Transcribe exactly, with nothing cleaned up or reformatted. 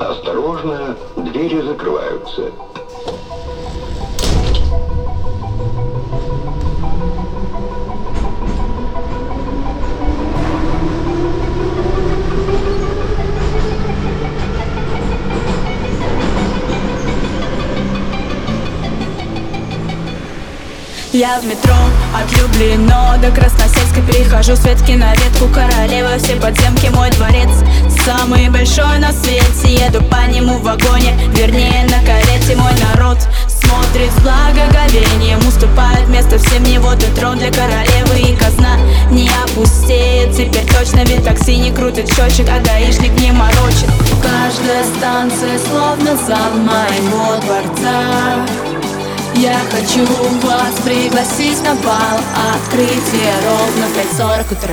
Осторожно, двери закрываются. Я в метро от Люблино до Красносельска перехожу с ветки на ветку. Королева, все подземки, мой дворец самый большой на свете. Еду по нему в вагоне, вернее на карете. Мой народ смотрит с благоговением, уступает место всем, не вот и трон для королевы. И казна не опустеет теперь точно, ведь такси не крутит счетчик, а гаишник не морочит. Каждая станция словно зал моего дворца. Я хочу вас пригласить на бал, открытие ровно в пять сорок утра.